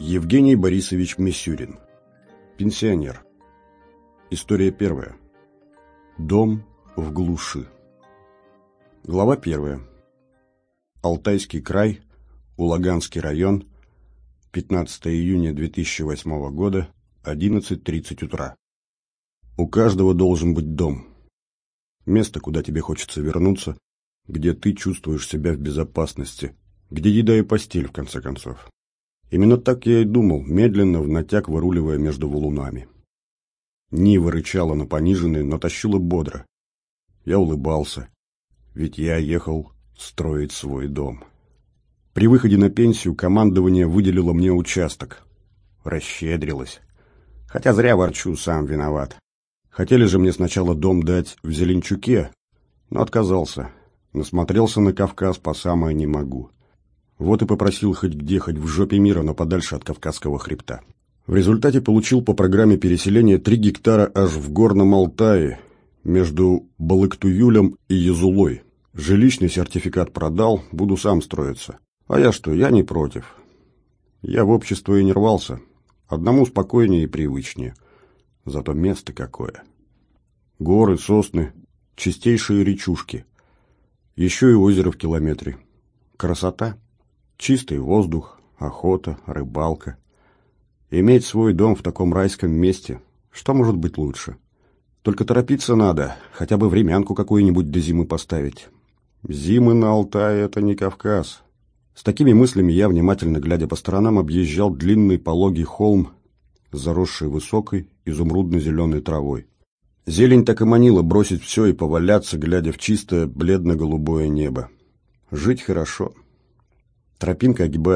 Евгений Борисович Мисюрин. Пенсионер. История первая. Дом в глуши. Глава первая. Алтайский край, Улаганский район, 15 июня 2008 года, 11:30 утра. У каждого должен быть дом. Место, куда тебе хочется вернуться, где ты чувствуешь себя в безопасности, где еда и постель, в конце концов. Именно так я и думал, медленно, в натяг выруливая между валунами. Нива рычала на пониженной, но тащила бодро. Я улыбался, ведь я ехал строить свой дом. При выходе на пенсию командование выделило мне участок. Расщедрилось. Хотя зря ворчу, сам виноват. Хотели же мне сначала дом дать в Зеленчуке, но отказался. Насмотрелся на Кавказ по самое не могу. Вот и попросил хоть где, хоть в жопе мира, но подальше от Кавказского хребта. В результате получил по программе переселения 3 гектара аж в Горном Алтае, между Балыктуюлем и Язулой. Жилищный сертификат продал, буду сам строиться. А я что, я не против. Я в общество и не рвался. Одному спокойнее и привычнее. Зато место какое. Горы, сосны, чистейшие речушки. Еще и озеро в километре. Красота. Чистый воздух, охота, рыбалка. Иметь свой дом в таком райском месте, что может быть лучше? Только торопиться надо, хотя бы времянку какую-нибудь до зимы поставить. Зимы на Алтае — это не Кавказ. С такими мыслями я, внимательно глядя по сторонам, объезжал длинный пологий холм, заросший высокой изумрудно-зеленой травой. Зелень так и манила бросить все и поваляться, глядя в чистое бледно-голубое небо. Жить хорошо. Тропинка огибает